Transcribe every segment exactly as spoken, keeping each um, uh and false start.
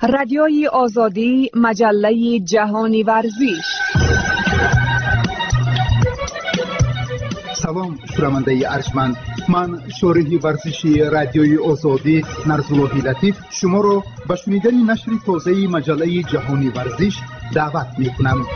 رادیوی آزادی، مجله جهانی ورزش. سلام شنونده ارجمند، من شارح ورزشی رادیوی آزادی نرزاللهی لطیف شما را به شنیدن نشر تازه مجله جهانی ورزش دعوت می‌کنم.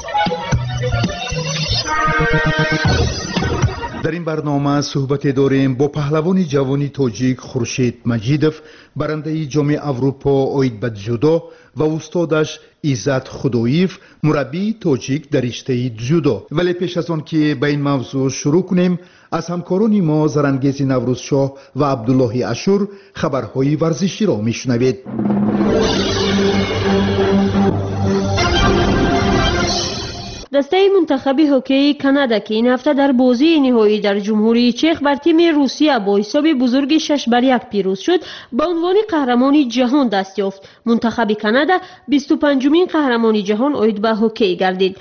در این برنامه صحبت داریم با پهلوان جوانی تاجیک خورشید مجیدوف، برنده جام اروپا اوید به جودو، و استادش عزت خداییف، مربی تاجیک در رشته جودو. ولی پیش از آن که به این موضوع شروع کنیم، از همکاران ما زرنگیز نوروزشاه و عبدالله اشور خبرهای ورزشی را میشنوید. دسته منتخب هوکی کانادا که این هفته در بازی نهایی در جمهوری چک بر تیم روسیه با حساب بزرگ شش بر یک پیروز شد، به عنوان قهرمان جهان دست یافت. منتخب کانادا بیست و پنجمین قهرمان جهان اوید به هوکی گردید.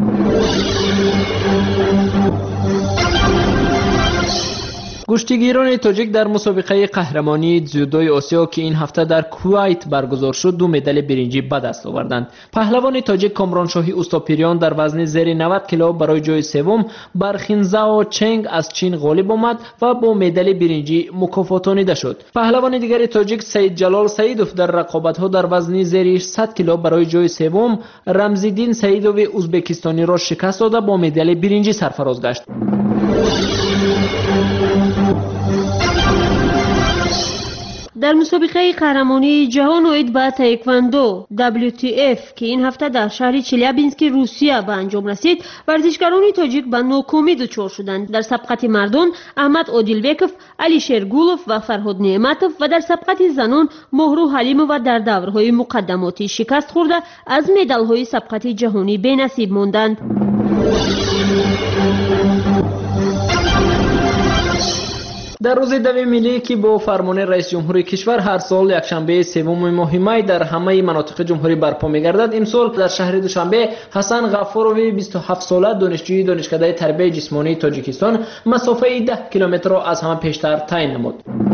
کشتیگیران تاجیک در مسابقه قهرمانی جودوی آسیا که این هفته در کویت برگزار شد دو مدال برنجی به دست آوردند. پهلوان تاجیک کامرانشاهی اوستاپیریان در وزن زیر نود کیلو برای جای سوم بر خینزاو چنگ از چین غالب آمد و با مدال برنجی مکافاتانیده شد. پهلوان دیگر تاجیک سید جلال سیدوف در رقابت‌ها در وزن زیر صد کیلو برای جای سوم رمزیدین سیدوف ازبکستانی را شکست داده با مدال برنجی سرفراز گشت. در مسابقه قهرمانی جهان اوید به تایکواندو دبلیو تی اف که این هفته در شهر چلیابینسک روسیه به انجام رسید، ورزشکاران تاجیک به ناکامی دچار شدند. در سبقت مردان احمد عادلبکوف، علیشیر گولوف و فرهاد نعمتوف و در سبقت زنان مهرو حلیمووا در دورهای مقدماتی شکست خورده از مدال‌های سبقت جهانی بی‌نصیب ماندند. در روز دوی ملی که با فرمان رئیس جمهور کشور هر سال یکشنبه سوم ماه می در همه مناطق جمهوری برپا می‌گردد، امسال در شهر دوشنبه حسن غفاروی بیست و هفت ساله دانشجوی دانشکده تربیت جسمانی تاجیکستان مسافه ده کیلومتر را از همه پیشتر تعیین نمود.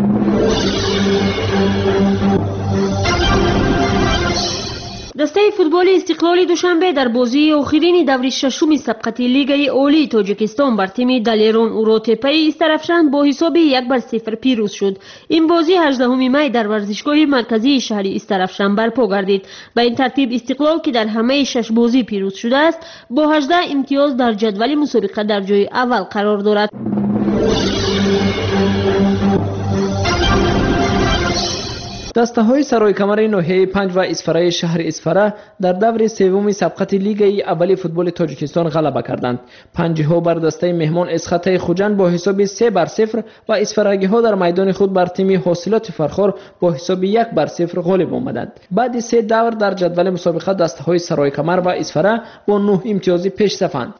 دسته فوتبال استقلال دوشنبه در بازی آخرین دور ششم سبقت لیگ عالی تاجیکستان بر تیم دلیران اوروتپی استرافشان با حساب یک بر صفر پیروز شد. این بازی هجدهم می در ورزشگاه مرکزی شهر استرافشان برپا گردید. به این ترتیب استقلال که در همه شش بازی پیروز شده است با هجده امتیاز در جدول مسابقه در جای اول قرار دارد. دسته های سرای کمر ناحیه پنج و اسفره شهر اسفره در دور سوم سبقت لیگ اول فوتبال تاجیکستان غلبه کردند. پنجی ها بر دسته مهمان اسخطه خوجند با حساب سه بر صفر و اسفرگی ها در میدان خود بر تیم حاصلات فرخار با حساب یک بر صفر غالب آمدند. بعد سه دور در جدول مسابقه دسته های سرای کمر و اسفره با نه امتیازی پیش صفند.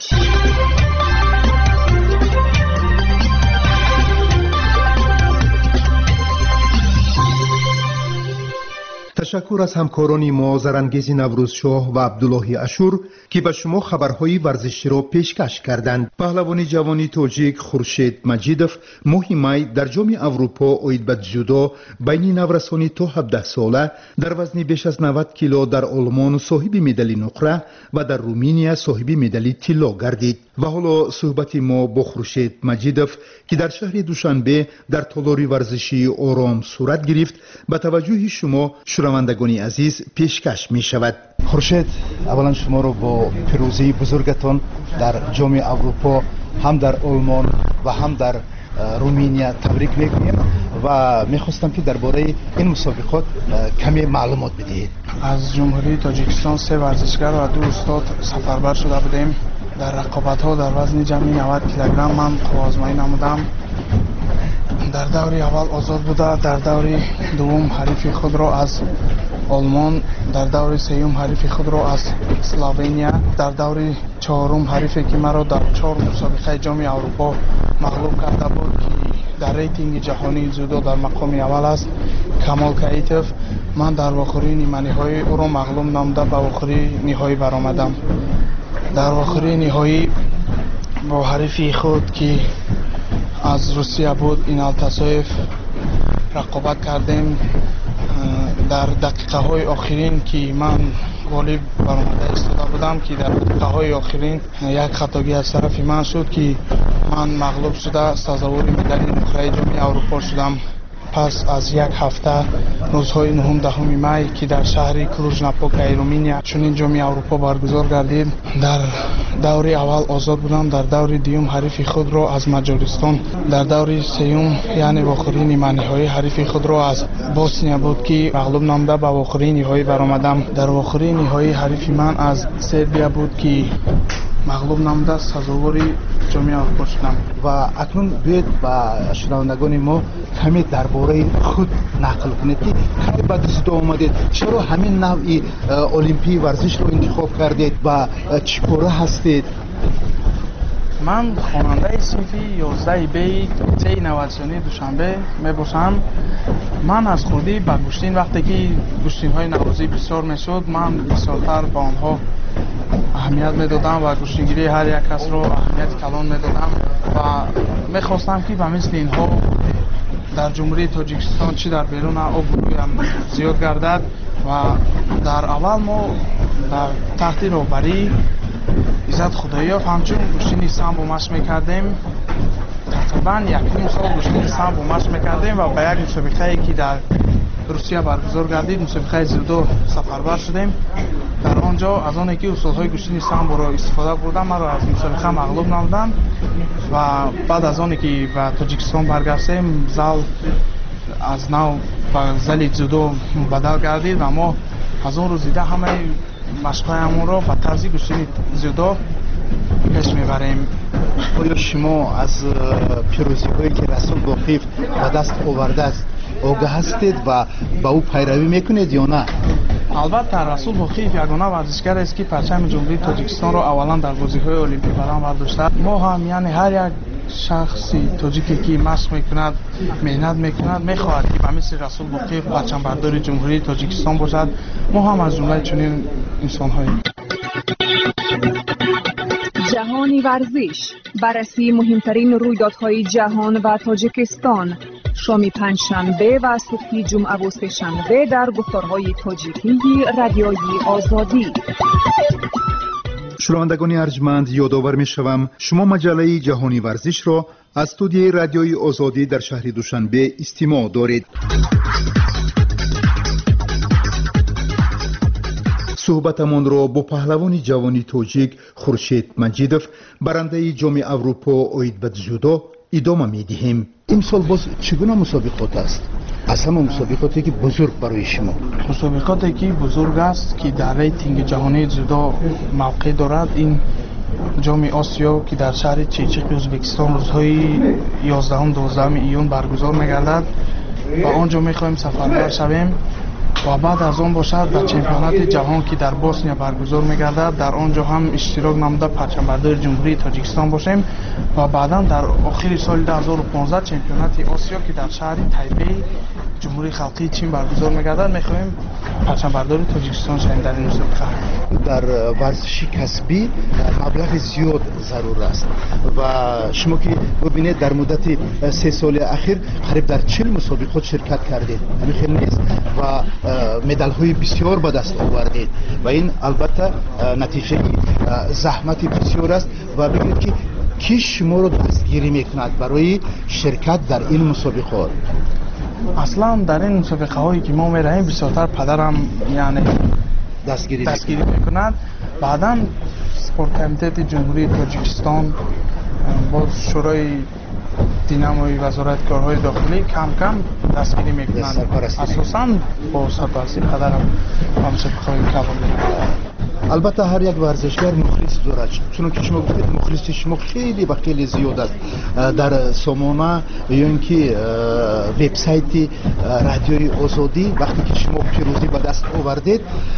تشکر از همکاران ما زرنگیز نوروزشاه و عبدالله اشور که به شما خبرهای ورزشی را پیشکش کردند. پهلوان جوانی تاجیک خورشید مجیدوف ماه می در جام اروپا اوید به جودو بین نورسانی تا هفده ساله در وزن بیش از نود کیلو در آلمان صاحب مدال نقره و در رومانیا صاحب مدال طلا گردید. و حالا صحبت ما با خورشید مجیدوف که در شهر دوشنبه در تالار ورزشی آرام صورت گرفت به توجه شما شنوندگان عزیز پیشکش می شود. خورشید، اولا شما را با پیروزی بزرگتان در جام اروپا هم در آلمان و هم در رومانیا تبریک میگویم و میخواستم که درباره این مسابقات کمی معلومات بدهید. از جمهوری تاجیکستان سه ورزشگر و دو استاد سفربر شده بودیم. در رقابت ها در وزن جمعی نود کیلوگرم من آزمایی نمودم. در دور اول آزاد بوده، در دور دوم حریف خود را از آلمان، در دور سوم حریف خود را از اسلوونیا، در دور چهارم حریفی که مرا در چهار مسابقه جام اروپا مغلوب کرده بود که در ریتینگ جهانی جودو در مقام اول است، کمال کایتوف. من در آخرین نیمه نهایی او را مغلوب نموده به آخرین نهایی برآمدم. در آخرین نهایی با حریف خود که از روسیه بود اینال تاسویف رقابت کردیم. дар дақиқаҳои охирин ки ман ғолиб баромада истода будам, ки дар дақиқаҳои охирин як хатогӣ аз тарафи ман шуд, ки ман мағлуб шуда сазовори медали нуқраи ҷоми аврупо шудам. Пас аз як ҳафта рӯзҳои нӯҳум даҳуми май ки дар шаҳри Клуж-Напока Руминия чунин ҷоми аврупо баргузор гардид, дар даври аввал озод будам, дар даври дуюм ҳарифи худро аз Маҷористон, дар даври сеюм яъне вохӯрии ниманиҳоӣ ҳарифи худро аз Босния буд ки мағлуб намуда ба вохӯрии ниҳоӣ баромадам. Дар вохӯрии ниҳоӣ ҳарифи ман аз Сербия буд ки мағлуб намуда сазовори ҷоми аврупо шудам. ва акнун биёед ба шунавандагони мо каме дар бораи худ нақл кунед ки кай ба дзюдо омадед, чаро ҳамин навъи олимпии варзишро интихоб кардед ва чӣ кора ҳастед? ман хонандаи синфи ёздаҳи беи лицеи инноватсионии Душанбе мебошам. ман аз хурдӣ ба гӯштин, вақте ки гӯштинҳои наврӯзӣ бисёр мешуд, ман бисёртар ба онҳо аҳамият медодам ва гӯштингирии ҳар як касро аҳамияти калон медодам ва мехостам ки ба мисли инҳо дар ҷумҳурии Тоҷикистон чӣ дар беруна обрӯям зиёд гардад. ва дар аввал мо дар таҳти роҳбарӣ Иззат Худоиёв ҳамчун гӯштини самбо машқ мекардем. тақрибан як ним сол гӯштини самбо машқ мекардем ва ба як мусобиқае ки дар Русия баргузор гардид, мусобиқаи дзюдо сафарбар шудем. дар он ҷо аз оне ки усулҳои гӯштини самборо истифода бурдам, маро аз мусобиқа мағлуб намуданд ва баъд аз оне ки ба Тоҷикистон баргаштем, зал аз нав ба зали дзюдо мубаддал гардид ва мо аз он рӯзида ҳамаи машқҳоямонро ба тарзи гӯштини дзюдо пеш мебарем. оё шумо аз пирӯзиҳое ки Расул Боқиев ба даст овардааст огаҳ ҳастед ва ба ӯ пайравӣ мекунед ё на? албатта Расул Боқиев ягона варзишгарест ки парчами ҷумҳурии Тоҷикистонро аввалан дар бозиҳои олимпӣ барам бардоштааст. мо ҳам яъне ҳар як шахси тоҷике ки машқ мекунад, меҳнат мекунад, мехоҳад ки ба мисли Расул Боқиев парчамбардори ҷумҳурии Тоҷикистон бошад. мо ҳам аз ҷумлаи чунин инсонҳоем. جهانی ورزش، بررسی مهمترین رویدادهای جهان و تاجیکستان، شام پنجشنبه و صبح جمعه و سه‌شنبه در گفتارهای تاجیکی رادیوی آزادی. شنوندگان ارجمند، یادآور می‌شوم شما مجله جهانی ورزش را از استودیوی رادیوی آزادی در شهر دوشنبه استماع دارید. صحبتمان را با پهلوان جوانی تاجیک خورشید مجیدов برنده جام اروپا اوید به дзюдо ادامه می‌دهیم. امسال باز چگونه مسابقات است؟ از همه مسابقاتی که بزرگ برای شما. مسابقاتی که بزرگ است که در ریتینگ جهانی дзюдо موقع دارد این جام آسیا که در شهر چیچیق ازبکستان روزهای یازدهم دوازدهم ایون برگزار می‌گردد و آنجا می‌خواهیم سفربر شویم و بعد از آن باشد در چمپیونات جهان که در بوسنیا برگزار می‌گردد در آنجا هم اشتراک نموده پرچمبرداری جمهوری تاجیکستان باشیم و بعدا در آخر سال دو هزار و پانزده چمپیونات آسیا که در شهر تایپی جمهوری خلقی چین برگزار می‌گردد می‌خواهیم پرچمبرداری تاجیکستان شویم در این مسابقه. در ورزش کسبی مبلغ زیاد ضرور است و شما که ببینید در مدت سه سال اخیر قریب در چهل مسابقات شرکت کردید، همین خیلی نیست و مدال های بسیار به دست آوردید و این البته نتیجه زحمت بسیار است و ببینید که کی شما رو دستگیری میکند برای شرکت در این مسابقات؟ اصلا در این مسابقه هایی که ما میرهیم بسیارتر پدرم یعنی دستگیری, دستگیری میکند. بعدا سپورت کمیته جمهوری تاجیکستان با شورای دیناموی وزارت کارهای داخلی کم کم دستگیری میکنند. اساساً با سرپرستی پدرم با مسابقه های کباب. البته هر یک ورزشکار مخلص دارد، چون که شما گفتید مخلصی شما خیلی و خیلی زیاد است. در سامانه یا اینکه وبسایت رادیوی آزادی وقتی که شما پیروزی به دست آوردید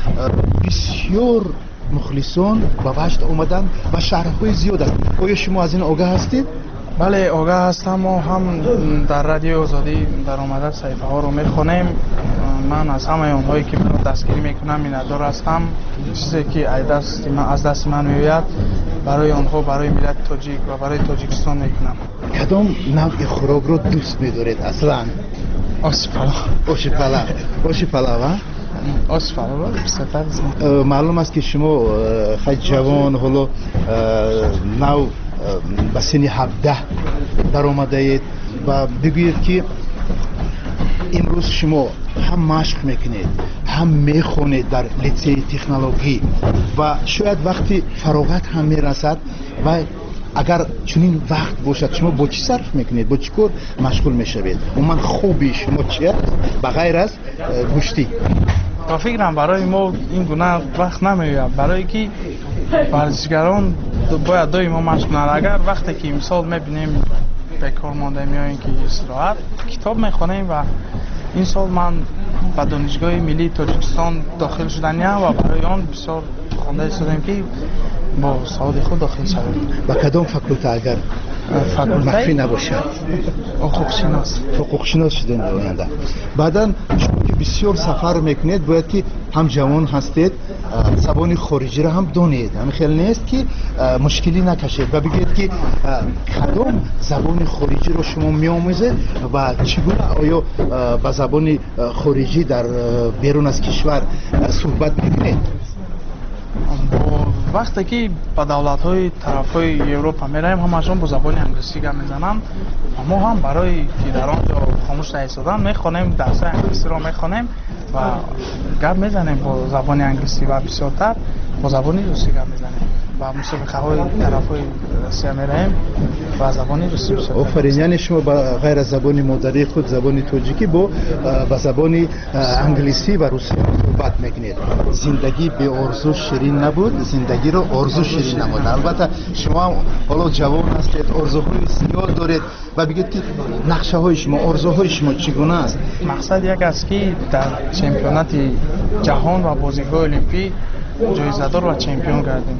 بسیار مخلصان به وجد آمدن و شهرهای زیاد است. آیا شما از این آگاه هستید؟ بله آگاه هستم. ما هم در رادیو آزادی در آمده صحیفه ها رو میخونیم. من از همه اونهایی که من دستگیری میکنم میندار هستم. چیزی که از دست من میوید برای آنها، برای ملت تاجیک و برای تاجیکستان میکنم. کدام نوع خوراک رو دوست میدارید اصلا؟ آش پلو آش پلو آش پلو آش پلو بیشتر معلوم است که شما خیلی جوان حالا نو به سن هفده در آمده اید و بگویید که امروز شما هم مشق میکنید هم میخونید در لیسه تکنولوژی و شاید وقتی فراغت هم میرسد و اگر چنین وقت باشد شما با چی صرف میکنید با چی کار مشغول میشوید و من خوبی شما چیه بغیر از گوشتی تا فکرم برای ما این گونه وقت نمیاد برای که ورزشگران باید دوی ما مشق کنند اگر وقتی که مثال میبینیم به کار مانده میاییم که استراحت کتاب میخونیم و این سال من به دانشگاه ملی تاجیکستان داخل شدنیم و برای آن بسیار خوانده شدیم که با سعادت خود داخل شدیم. با کدام فاکولته اگر مخفی نباشد؟ حقوق شناس. حقوق شناس شدین در آینده. بعداً شما که بسیار سفر میکنید باید که هم جوان هستید زبان خارجی را هم دانید. همین خیلی نیست که مشکلی نکشید و بگید که کدام زبان خارجی رو شما میآموزید و چگونه آیا با زبان خارجی در بیرون از کشور صحبت میکنید؟ وقتی که به دولت‌های طرف‌های اروپا می‌رویم همشون با زبان انگلیسی گپ می‌زنن ما هم برای که در آنجا خاموش ایستادن می‌خوانیم درس انگلیسی رو می‌خوانیم و گپ می‌زنیم با زبان انگلیسی و بسیارتر با زبان روسی گپ می‌زنیم و مسابقه‌های طرف‌های روسیه می‌رویم و زبان روسی می‌شود. آفرین یعنی شما با غیر از زبان مادری خود زبان تاجیکی با با زبان انگلیسی و روسی صحبت می‌کنید. زندگی به آرزو شیرین نبود زندگی رو آرزو شیرین نمود. البته شما حالا جوان هستید آرزوهای زیاد دارید و بگید که نقشه های شما آرزوهای شما چگونه است؟ مقصد یک است که در چمپیونات جهان و بازی‌های المپیک جایزه‌دار و چمپیون گردیم.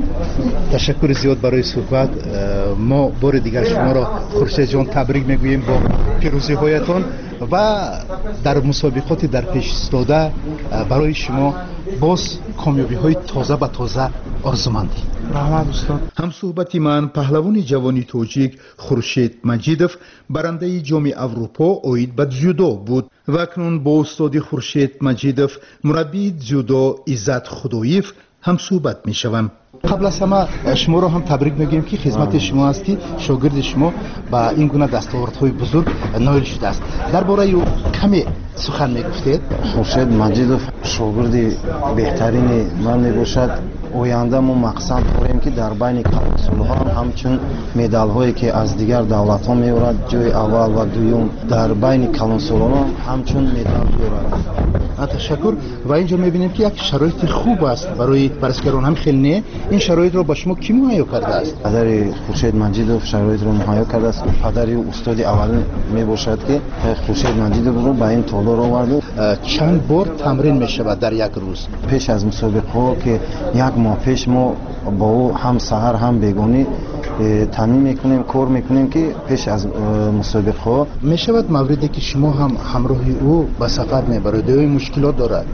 تشکر زیاد برای صحبت. ما بار دیگر شما را خورشید جان تبریک میگوییم با پیروزی هایتان و در مسابقات در پیش ایستاده برای شما باز کامیابی های تازه به تازه آرزومندی. رحمت استاد. هم صحبتی من پهلوان جوانی تاجیک خورشید مجیدوف برنده جام اروپا اوید به جودو بود و اکنون با استاد خورشید مجیدوف مربی جودو عزت خداییف هم صحبت می شوم. قبل از همه شما را هم تبریک میگیم که خدمت شما است که شاگرد شما با این گونه دستاوردهای بزرگ نایل شده است. درباره او کمی سخن میگفتید؟ خورشید مجیدوف شاگرد بهترین من میباشد. آینده ما مقصد داریم که در بین کلانسال‌ها هم همچون مدال هایی که از دیگر دولت ها میورد جای اول و دوم در بین کلانسال‌ها همچون مدال بیاورد. تشکر. و اینجا میبینیم که یک شرایط خوب است برای ورزشکاران هم خیلی نه. این شرایط رو با شما کی مهیا کرده است؟ پدر خورشید مجیدوف شرایط رو مهیا کرده است. پدر استاد اول میباشد که خورشید مجیدوف رو به این تالار آورد. چند بار تمرین میشود در یک روز؟ پیش از مسابقه ها که یک ماه پیش ما با او هم سحر هم بیگانی تامین میکنیم کار میکنیم که پیش از مسابقه ها میشود موردی که شما هم همراه او به سفر میبرید و مشکلات دارد؟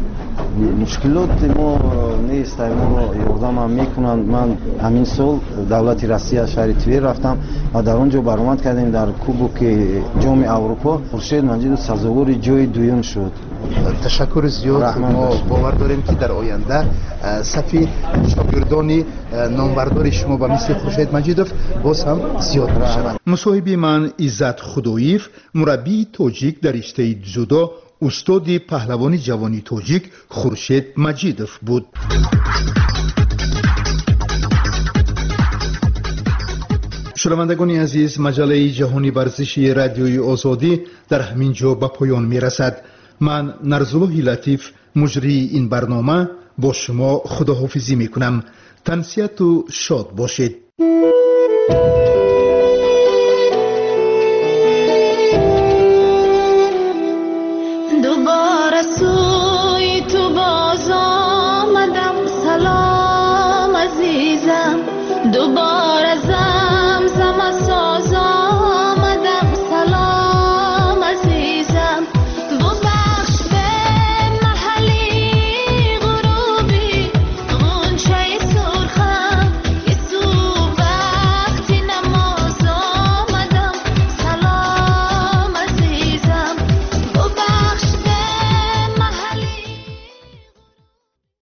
مشکلات ما نیست. ما رو یاردم هم میکنند. من همین سال دولت روسیه شهر تویر رفتم و در اونجا برآمد کردیم در کوبوک جام اروپا خورشید مجیدوف سزاوار جای دوم شد. تشکر زیاد. ما باور داریم که در آینده صفی شاگردان نامبردار شما با مثل خورشید مجیدوف باز هم زیاد میشوند. مصاحبه من عزت خداییف مربی تاجیک در رشته جودو استاد پهلوان جوانی تاجیک خورشید مجیدوف بود. شنوندگان عزیز مجله جهانی ورزشی رادیوی آزادی در همین جا به پایان می رسد. من نرزالله لطیف مجری این برنامه با شما خداحافظی می کنم. تنسیت و شاد باشید.